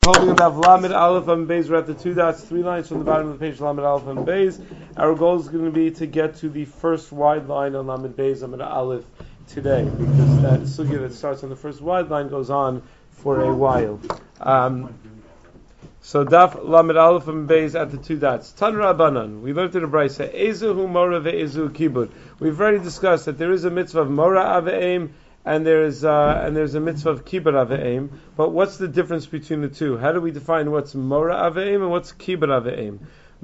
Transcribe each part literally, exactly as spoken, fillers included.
Holding about Lamed Aleph and Beis, we're at the two dots, three lines from the bottom of the page, Lamed Aleph and Beis. Our goal is going to be to get to the first wide line on Lamed Beis, Lamed Aleph today, because that sugya that starts on the first wide line goes on for a while. Um, so Daf Lamed Aleph and Beis at the two dots. Tan Rabbanan, we learned in the Brisa, Ezu hu Mora ve'ezu kibud. We've already discussed that there is a mitzvah of Mora ave'im, and there's uh, and there's a mitzvah of kibbud aveim. But what's the difference between the two? How do we define what's mora aveim and what's kibbud aveim?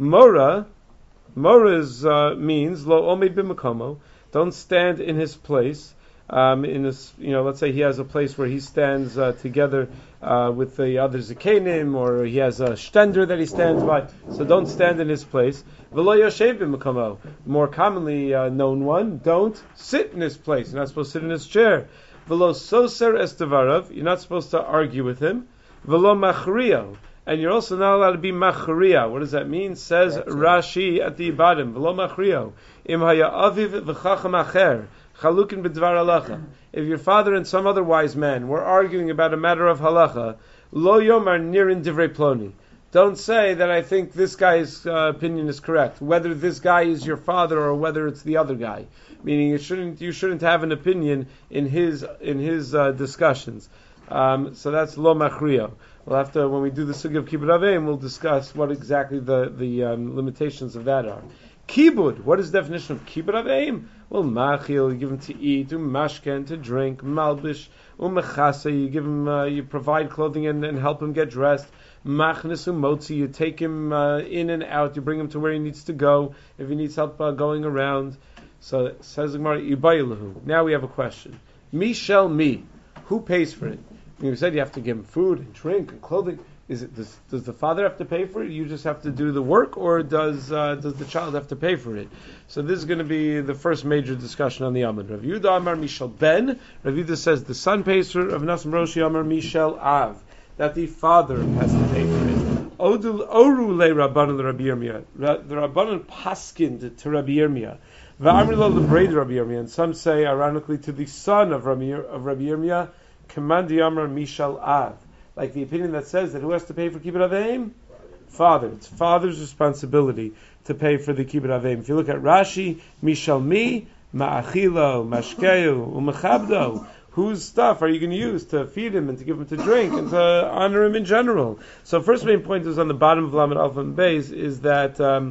Mora, mora is, uh, means lo omed b'makomo. Don't stand in his place. Um, in this, you know, let's say he has a place where he stands uh, together uh, with the other zakenim, or he has a stender that he stands by. So don't stand in his place. V'lo yoshev b'makomo. More commonly uh, known one, don't sit in his place. You're not supposed to sit in his chair. V'lo soser es devarav. You're not supposed to argue with him. V'lo machriyo. And you're also not allowed to be machriya. What does that mean? Says That's Rashi at the Ibadim. V'lo machriyo. Im haya aviv v'chacham acher. Chalukin b'dvar halacha. If your father and some other wise man were arguing about a matter of halacha, lo yomar nirin divrei ploni. Don't say that I think this guy's uh, opinion is correct, whether this guy is your father or whether it's the other guy. Meaning, you shouldn't you shouldn't have an opinion in his in his uh, discussions. Um, so that's lo machriyo. We'll have to, when we do the sugya of kibbud aveim, we'll discuss what exactly the the um, limitations of that are. Kibud, what is the definition of kibbud aveim? Well, machil, you give him to eat, umashken, to drink, malbish, umechasa, you give him, uh, you provide clothing and, and help him get dressed. Machnis umotzi, you take him uh, in and out, you bring him to where he needs to go, if he needs help uh, going around. So it says the Gemara, Ibayilahu. Now we have a question. Mi shel mi, who pays for it? You said you have to give him food and drink and clothing. Is it does, does the father have to pay for it? You just have to do the work, or does uh, does the child have to pay for it? So this is going to be the first major discussion on the Amud. Rav Yehuda Amar Mishal Ben. Rav Yehuda says the son pays for it. Rav Nassim Roshi Amar Mishal Av, that the father has to pay for it. Odul Oru Le Rabbanan Rabbi Yirmiyah. The Rabbanan paskind to Rabbi Yirmiyah. Va'amri Lo LeBreid Rabbi Yirmiyah. And some say ironically to the son of Rabbi of Rabbi Yirmiyah, Kamandi Amar Mishal Av. Like the opinion that says that who has to pay for kibbud aveim? Father. It's father's responsibility to pay for the kibbud aveim. If you look at Rashi, Mishal mi, ma'achilo, mashkeu, umechabdo. Whose stuff are you going to use to feed him and to give him to drink and to honor him in general? So first main point is on the bottom of Lamed Aleph and Beis is that um,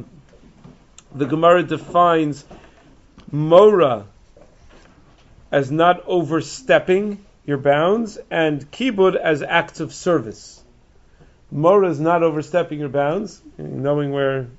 the Gemara defines mora as not overstepping your bounds, and kibbud as acts of service. Mora is not overstepping your bounds, knowing where,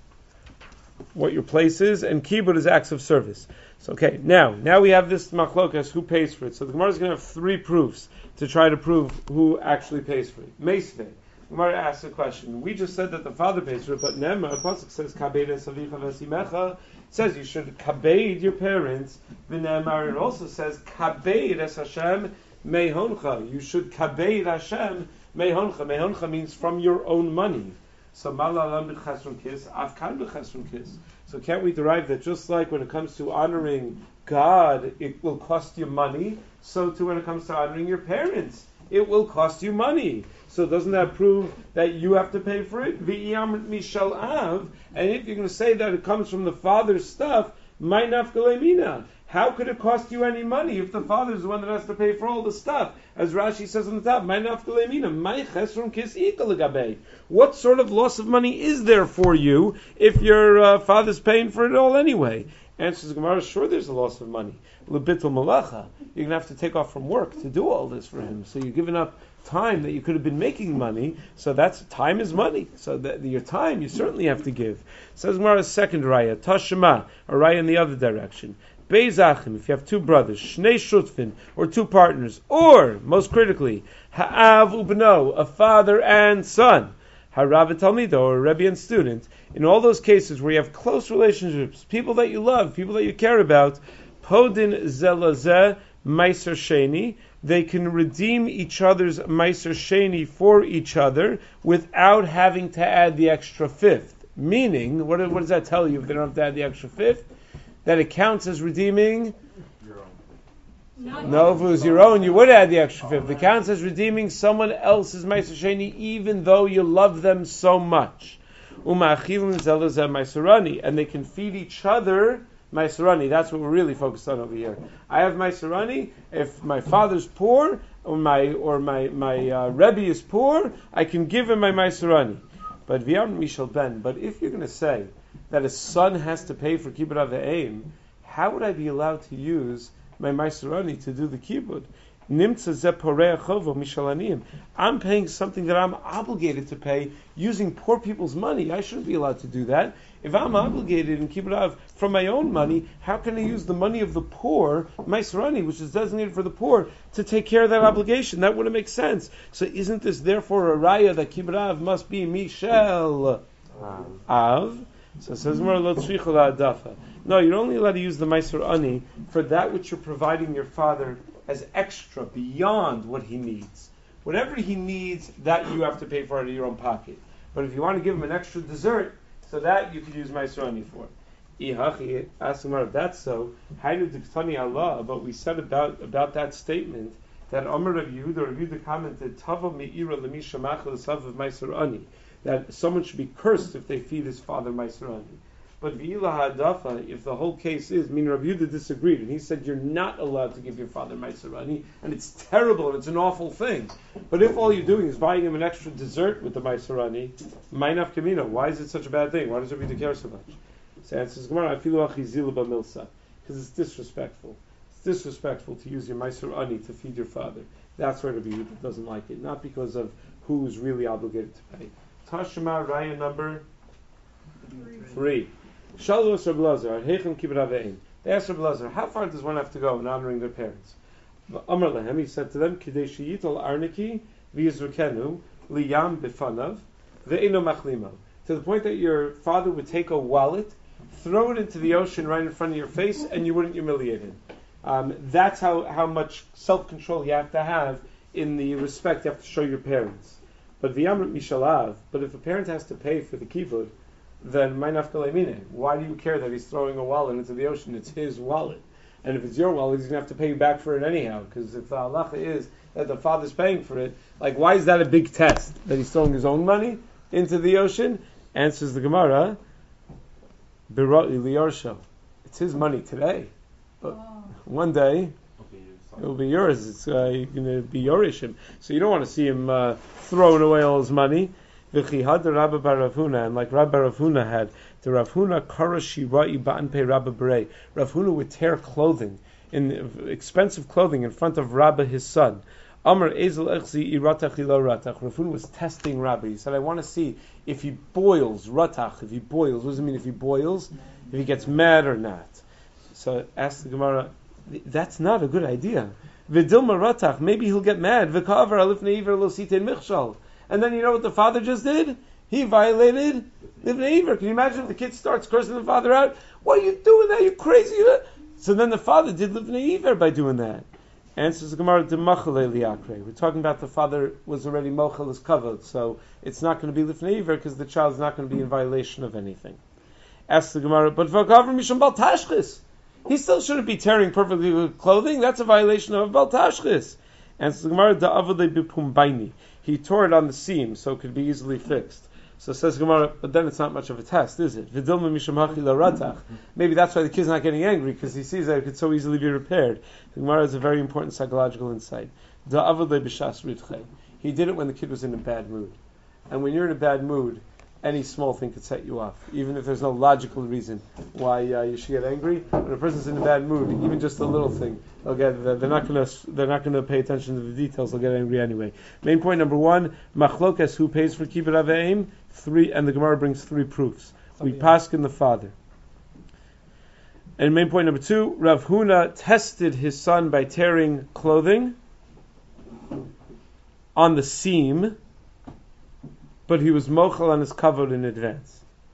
what your place is, and kibbud is acts of service. So, okay, now, now we have this machlokas, who pays for it. So the Gemara is going to have three proofs to try to prove who actually pays for it. Meisvei. Gemara asks a question. We just said that the father pays for it, but Nema, a pasuk says, Kabed es avicha v'esimecha. It says you should kabed your parents. V'nemar, it also says, Kabed es Hashem mehoncha. You should kabed Hashem mehoncha. Mehoncha means from your own money. So malalam b'chesron kis, avkan b'chesron kis. So can't we derive that just like when it comes to honoring God, it will cost you money, so too when it comes to honoring your parents, it will cost you money. So doesn't that prove that you have to pay for it? V'iyam mishal av. And if you're going to say that it comes from the father's stuff, my nafkalemina. How could it cost you any money if the father is the one that has to pay for all the stuff? As Rashi says on the top, my nafkalemina, my chesron kis ikal. What sort of loss of money is there for you if your uh, father's paying for it all anyway? Answers the Gemara, sure there's a loss of money. Lebitul malacha. You're going to have to take off from work to do all this for him. So you're giving up time that you could have been making money. So that's, time is money. So that your time you certainly have to give. Says Gemara's second raya, Tashema, a raya in the other direction. Beizachim, if you have two brothers, Shnei Shutfin, or two partners, or, most critically, Ha'av ubno, a father and son, Harav Talmido, or a Rebbe and student, in all those cases where you have close relationships, people that you love, people that you care about, Podin Zelazeh Meiser Sheni, they can redeem each other's Meiser Sheni for each other without having to add the extra fifth. Meaning, what, what does that tell you if they don't have to add the extra fifth? That it counts as redeeming No, if it was your own, you would add the extra fifth. The count says redeeming someone else's Meiser Sheni, even though you love them so much. Uma'achilim zelazeh Meiserani, and they can feed each other Meiserani. That's what we're really focused on over here. I have Meiserani. If my father's poor, or my or my my uh, Rebbe is poor, I can give him my Meiserani. But V'yam Mishal Ben. But if you're going to say that a son has to pay for kibbud avayim, how would I be allowed to use my Meiserani to do the kibbud? Nimtza ze porei chovo mishalaniyim. I'm paying something that I'm obligated to pay using poor people's money. I shouldn't be allowed to do that. If I'm obligated in kibbud av from my own money, how can I use the money of the poor, Meiserani, which is designated for the poor, to take care of that obligation? That wouldn't make sense. So isn't this therefore a raya that kibbud av must be mishel av? So it says more lo tzricha la'adafa. No, you're only allowed to use the Meiserani for that which you're providing your father as extra, beyond what he needs. Whatever he needs, that you have to pay for out of your own pocket. But if you want to give him an extra dessert, so that you could use Meiserani for. Ihachi, ask him if that's so. Haynu diktani Allah, but we said about about that statement that Amar Rav Yehuda, Rav Yehuda commented, Tava me'ira lemisha machal sav of Meiserani, that someone should be cursed if they feed his father Meiserani. But v'ila hadafa, if the whole case is, I mean, Rav Yehuda disagreed, and he said you're not allowed to give your father Meiserani, and it's terrible, and it's an awful thing. But if all you're doing is buying him an extra dessert with the Meiserani, ma'inaf kamina, why is it such a bad thing? Why does Rav Yehuda care so much? So answers Gemara, afilu achizila b'milsa, because it's disrespectful. It's disrespectful to use your Meiserani to feed your father. That's why Rav Yehuda doesn't like it, not because of who is really obligated to pay. Tashma Raya number three. Shalus Reb Lazar, Heichem Kibbud Avein. They asked Reb Lazar, how far does one have to go in honoring their parents? Amar Lehem, he said to them, Kidei sheyital arniki v'yizrukenu liyam b'fanav ve'eno machlimo. To the point that your father would take a wallet, throw it into the ocean right in front of your face, and you wouldn't humiliate him. Um, that's how, how much self-control you have to have in the respect you have to show your parents. But v'yamrit mishalav, but if a parent has to pay for the kibbud, then why do you care that he's throwing a wallet into the ocean? It's his wallet. And if it's your wallet, he's going to have to pay you back for it anyhow. Because if the halacha is that the father's paying for it, like, why is that a big test? That he's throwing his own money into the ocean? Answers the Gemara, Birati liyarsho. It's his money today. But one day, it will be yours. It's uh, you're going to be yorishim. So you don't want to see him uh, throwing away all his money. V'chihad Rabbi bar Rav Huna, and like Rabbi Rav Huna had, the Rav Huna kara shirai ba'anpei Rabbi Berei. Rav Huna would tear clothing, in expensive clothing, in front of Rabbi his son. Amar ezel echzi iratach ilo ratach. Rav Huna was testing Rabbi. He said, I want to see if he boils ratach. If he boils, what does it mean? If he boils, if he gets mad or not. So ask the Gemara, that's not a good idea. V'dilma ratach. Maybe he'll get mad. V'kaver alifnei iver lo sitein michshal. And then you know what the father just did? He violated Livnei Iver. Can you imagine if the kid starts cursing the father out? What are you doing that? You crazy? So then the father did Livnei Iver by doing that. Answers the Gemara, Demachale liakre. We're talking about the father was already mochel is covered, so it's not going to be Livnei Iver because the child's not going to be in violation of anything. Asks the Gemara, but v'akaver misham bal tashchis. He still shouldn't be tearing perfectly good clothing. That's a violation of bal tashchis. Answers the Gemara, da'avadei b'pumbaini. He tore it on the seam, so it could be easily fixed. So says Gemara, but then it's not much of a test, is it? Maybe that's why the kid's not getting angry, because he sees that it could so easily be repaired. The Gemara has a very important psychological insight. He did it when the kid was in a bad mood. And when you're in a bad mood, any small thing could set you off, even if there's no logical reason why uh, you should get angry. When a person's in a bad mood, even just a little thing, they'll get, they're not going to they're not going to pay attention to the details. They'll get angry anyway. Main point number one: Machlokes, who pays for kibbud aveim? Three, and the Gemara brings three proofs. We paskin the father. And main point number two: Rav Huna tested his son by tearing clothing on the seam, but he was mochel on his kavod in advance.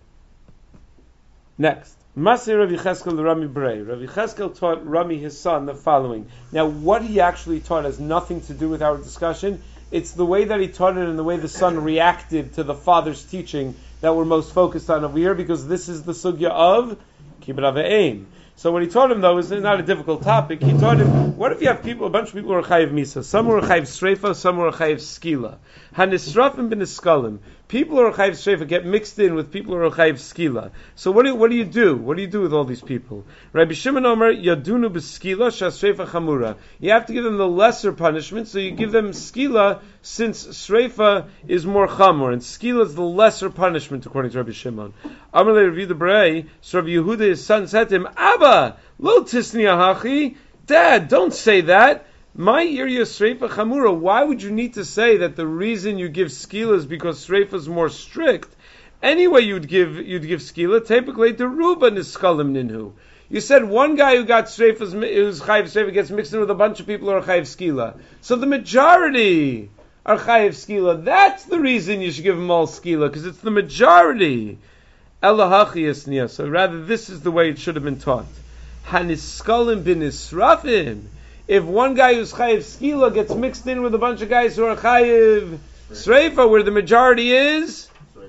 Next, Masir Rav Yecheskel Rami Brei. Rav Yecheskel taught Rami, his son, the following. Now, what he actually taught has nothing to do with our discussion. It's the way that he taught it and the way the son reacted to the father's teaching that we're most focused on over here, because this is the sugya of kibbud aveim. So what he taught him, though, is not a difficult topic. He taught him, what if you have people, a bunch of people who are chayiv misa? Some are chayiv sreifa, some are chayiv skila. Hanisrafim bin iskalim. People who are chayiv sreifa get mixed in with people who are chayiv skila. So what do what do you do? What do you do with all these people? Rabbi Shimon Omer yadunu b'skila shasreifa chamura. You have to give them the lesser punishment, so you give them skila since sreifa is more chamur and skila is the lesser punishment according to Rabbi Shimon. Amar le Rav Yehuda Berei, so Rabbi Yehuda his son said to him, Abba, lo tisni ahachi, Dad, don't say that. My area sreifa chamura. Why would you need to say that the reason you give skila is because sreifa is more strict? Anyway, you'd give you'd give skila. Typically, the ruba niskalim ninhu. You said one guy who got sreifa, who's chayiv sreifa, gets mixed in with a bunch of people who are chayiv skila. So the majority are chayiv skila. That's the reason you should give them all skila, because it's the majority. Elahachi esniya. So rather, this is the way it should have been taught. Haniskalim bin israfim. If one guy who's chayiv skila gets mixed in with a bunch of guys who are chayiv sreifa, where the majority is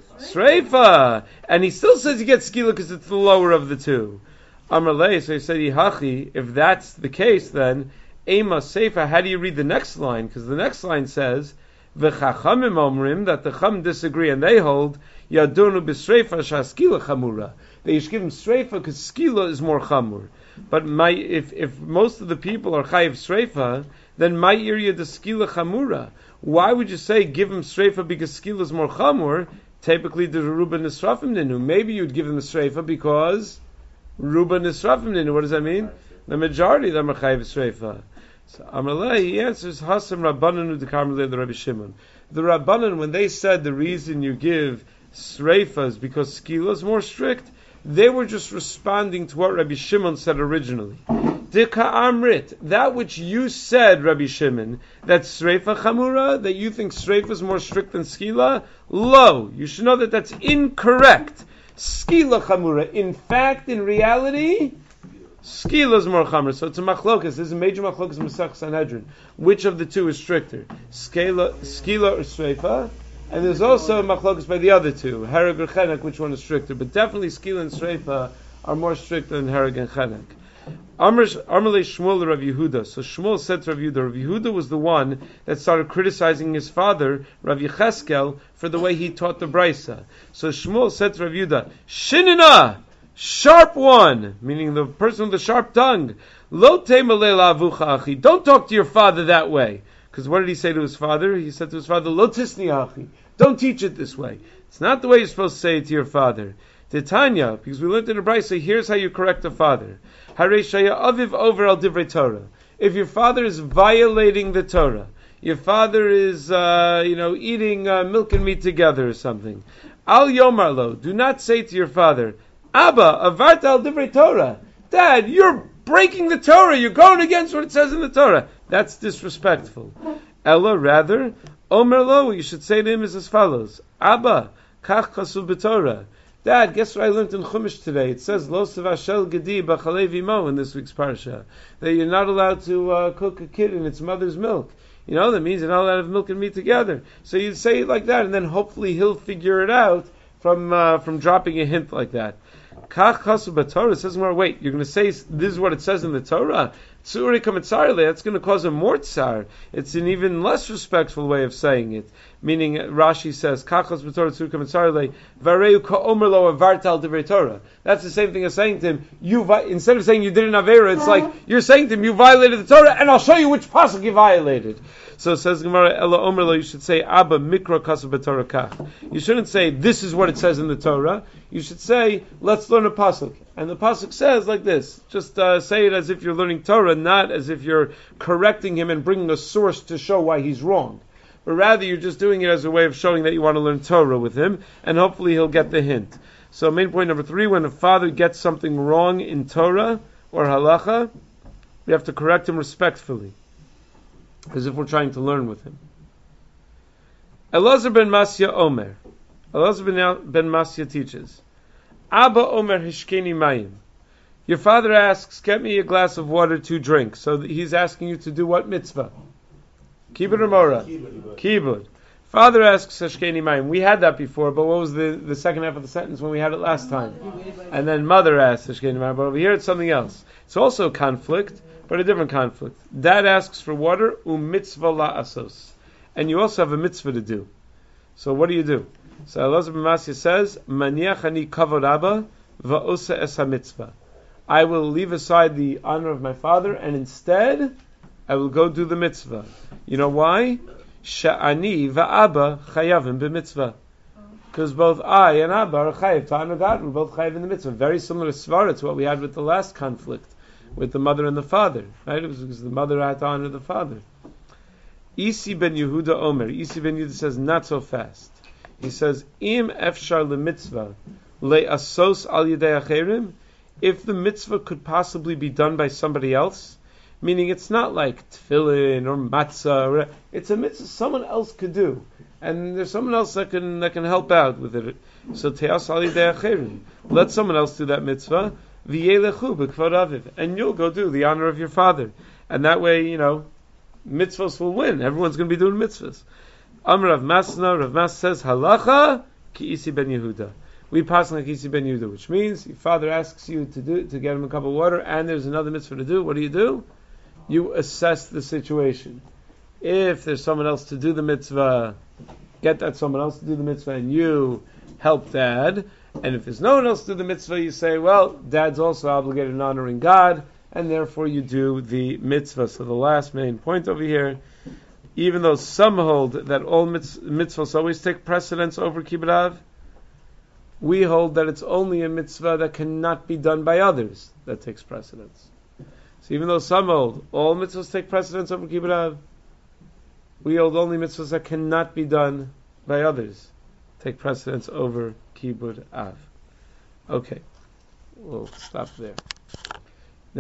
sreifa, and he still says he gets skila because it's the lower of the two. Amalei, so he said, Yihachi, if that's the case, then ema seifa. How do you read the next line? Because the next line says v'chachamim omrim, that the chum disagree and they hold yadunu b'sreifa shaskila chamura. They should give him sreifa because skila is more chamur. But my, if if most of the people are chayiv sreifa, then my area the skila chamura. Why would you say give him sreifa because skila is more chamur? Typically, the ruba nisrafim ninu. Maybe you'd give him the sreifa because ruba nisrafim ninu. What does that mean? The majority of them are chayiv sreifa. So Amalei, he answers Hasam Rabbanan u'dekarmelei the Rabbi Shimon. The Rabbanan, when they said the reason you give sreifa is because skila is more strict, they were just responding to what Rabbi Shimon said originally. Dika amrit, that which you said, Rabbi Shimon, that sreifa chamura, that you think sreifa is more strict than skila, lo, you should know that that's incorrect. Skila chamura. In fact, in reality, skila is more chamura. So it's a machlokas. This is a major machlokas in Masech Sanhedrin. Which of the two is stricter? Skila, skila or sreifa? And there's also machlokas by the other two, hereg or chenek, which one is stricter. But definitely skila and sreifa are more strict than hereg and chenek. Amalei Shmuel Rav Yehuda. So Shmuel said to Rav Yehuda, Rav Yehuda was the one that started criticizing his father, Rav Yecheskel, for the way he taught the Brisa. So Shmuel said to Rav Yehuda, Shinina, sharp one, meaning the person with the sharp tongue. Lo temalei la'avucha achi. Don't talk to your father that way. Because what did he say to his father? He said to his father, Lo tisni achi. Don't teach it this way. It's not the way you're supposed to say it to your father. Titania, because we learned in the Brisa, here's how you correct a father. Harei shaya aviv over al divrei Torah. If your father is violating the Torah, your father is, uh, you know, eating uh, milk and meat together or something. Al yomar lo, do not say to your father, Abba, avarta al divrei Torah. Dad, you're breaking the Torah. You're going against what it says in the Torah. That's disrespectful. Ella, rather, omer lo, you should say to him is as follows. Abba, kach chasuv b'Torah. Dad, guess what I learned in Chumash today? It says, Lo sevashel gedi b'chalei v'imo in this week's parsha. That you're not allowed to uh, cook a kid in its mother's milk. You know, that means you're not allowed to have milk and meat together. So you say it like that, and then hopefully he'll figure it out from uh, from dropping a hint like that. Kach chasuv b'Torah says more, wait, you're going to say this is what it says in the Torah? Tsuri kamitzarle, that's going to cause a more tsar. It's an even less respectful way of saying it. Meaning, Rashi says, Kachas b'Torah tsuri kamitzarle, vareu ka'omer lo avartal divrei Torah. That's the same thing as saying to him, you vi- instead of saying you did an avera, it's like, you're saying to him, you violated the Torah, and I'll show you which pasuk you violated. So it says Gemara, Ela omer lo, you should say, Abba mikra kasu b'Torah kach. You shouldn't say, this is what it says in the Torah. You should say, let's learn a pasuk. And the pasuk says like this. Just uh, say it as if you're learning Torah, not as if you're correcting him and bringing a source to show why he's wrong. But rather you're just doing it as a way of showing that you want to learn Torah with him, and hopefully he'll get the hint. So main point number three, when a father gets something wrong in Torah or halacha, we have to correct him respectfully, as if we're trying to learn with him. Elazar ben Masya Omer. Elazar ben Masya teaches, Abba Omer Hishkeni Mayim. Your father asks, get me a glass of water to drink. So he's asking you to do what mitzvah? Kibud or Mora? Kibud. Father asks Hashkeni Mayim. We had that before, but what was the, the second half of the sentence when we had it last time? And then mother asks Hashkeni Mayim. But over here it's something else. It's also a conflict, but a different conflict. Dad asks for water, um mitzvah la asos. And you also have a mitzvah to do. So what do you do? So Elazar ben Masya says, Maniach ani kavod abba va'osa es ha-mitzvah. I will leave aside the honor of my father, and instead, I will go do the mitzvah. You know why? Sha'ani va'abba chayavim b'mitzvah. Because both I and Abba are chayav to honor God. We're both chayav in the mitzvah. Very similar to Svara, to what we had with the last conflict, with the mother and the father. Right? It was because the mother had to honor the father. Isi ben Yehuda Omer. Isi ben Yehuda says, not so fast. He says, Im efshar le-mitzvah le-asos al yedei acherim. If the mitzvah could possibly be done by somebody else, meaning it's not like tefillin or matzah, or, it's a mitzvah someone else could do, and there's someone else that can that can help out with it. So te'as al yedei acherim. Let someone else do that mitzvah. V'yelechu b'kvod aviv, and you'll go do the honor of your father, and that way, you know, mitzvahs will win. Everyone's going to be doing mitzvahs. Amar Rav Masna, Rav Mas says, halacha ki isi ben Yehuda. We pass like isi ben Yehuda, which means your father asks you to do to get him a cup of water, and there's another mitzvah to do. What do you do? You assess the situation. If there's someone else to do the mitzvah, get that someone else to do the mitzvah, and you help dad. And if there's no one else to do the mitzvah, you say, well, dad's also obligated in honoring God, and therefore you do the mitzvah. So the last main point over here, even though some hold that all mitz- mitzvahs always take precedence over kibbud av, we hold that it's only a mitzvah that cannot be done by others that takes precedence. So even though some hold all mitzvahs take precedence over kibbud av, we hold only mitzvahs that cannot be done by others take precedence over kibbud av. Okay, we'll stop there.